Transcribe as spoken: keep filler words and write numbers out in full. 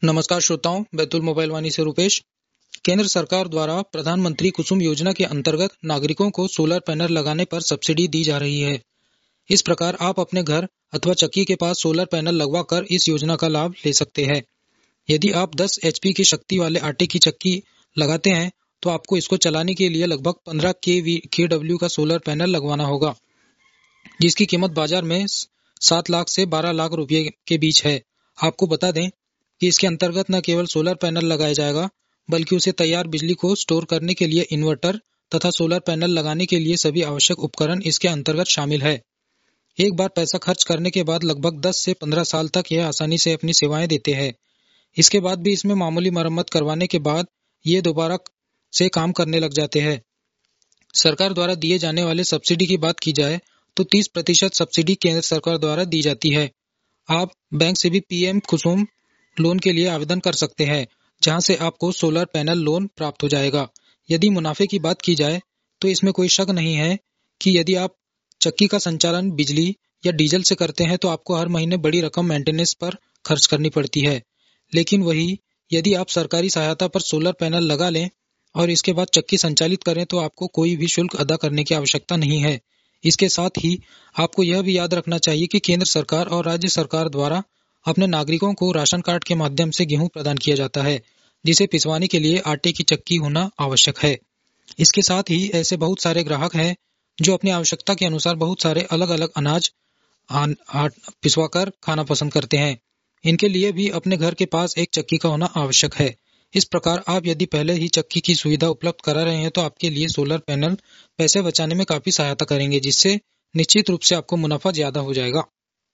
नमस्कार श्रोताओं, बैतूल मोबाइल वाणी से रूपेश। केंद्र सरकार द्वारा प्रधानमंत्री कुसुम योजना के अंतर्गत नागरिकों को सोलर पैनल लगाने पर सब्सिडी दी जा रही है। इस प्रकार आप अपने घर अथवा चक्की के पास सोलर पैनल लगवाकर इस योजना का लाभ ले सकते हैं। यदि आप दस एचपी की शक्ति वाले आटे की चक्की लगाते हैं तो आपको इसको चलाने के लिए लगभग पंद्रह केडब्ल्यू का सोलर पैनल लगवाना होगा, जिसकी कीमत बाजार में सात लाख से बारह लाख रुपए के बीच है। आपको बता दें कि इसके अंतर्गत न केवल सोलर पैनल लगाया जाएगा, बल्कि उसे तैयार बिजली को स्टोर करने के लिए इन्वर्टर तथा सोलर पैनल लगाने के लिए सभी आवश्यक उपकरण इसके अंतर्गत शामिल है। एक बार पैसा खर्च करने के बाद लगभग दस से पंद्रह साल तक यह आसानी से अपनी सेवाएं देते हैं। इसके बाद भी इसमें मामूली मरम्मत करवाने के बाद ये दोबारा से काम करने लग जाते हैं। सरकार द्वारा दिए जाने वाले सब्सिडी की बात की जाए तो तीस प्रतिशत सब्सिडी केंद्र सरकार द्वारा दी जाती है। आप बैंक से भी पीएम कुसुम लोन के लिए आवेदन कर सकते हैं, जहां से आपको सोलर पैनल लोन प्राप्त हो जाएगा। यदि मुनाफे की बात की जाए तो इसमें कोई शक नहीं है कि यदि आप चक्की का संचालन बिजली या डीजल से करते हैं तो आपको हर महीने बड़ी रकम मेंटेनेंस पर खर्च करनी पड़ती है। लेकिन वही यदि आप सरकारी सहायता पर सोलर पैनल लगा लें और इसके बाद चक्की संचालित करें तो आपको कोई भी शुल्क अदा करने की आवश्यकता नहीं है। इसके साथ ही आपको यह भी याद रखना चाहिए कि केंद्र सरकार और राज्य सरकार द्वारा अपने नागरिकों को राशन कार्ड के माध्यम से गेहूं प्रदान किया जाता है, जिसे पिसवाने के लिए आटे की चक्की होना आवश्यक है। इसके साथ ही ऐसे बहुत सारे ग्राहक हैं जो अपनी आवश्यकता के अनुसार बहुत सारे अलग अलग अनाज पिसवाकर खाना पसंद करते हैं। इनके लिए भी अपने घर के पास एक चक्की का होना आवश्यक है। इस प्रकार आप यदि पहले ही चक्की की सुविधा उपलब्ध करा रहे हैं तो आपके लिए सोलर पैनल पैसे बचाने में काफी सहायता करेंगे, जिससे निश्चित रूप से आपको मुनाफा ज्यादा हो जाएगा।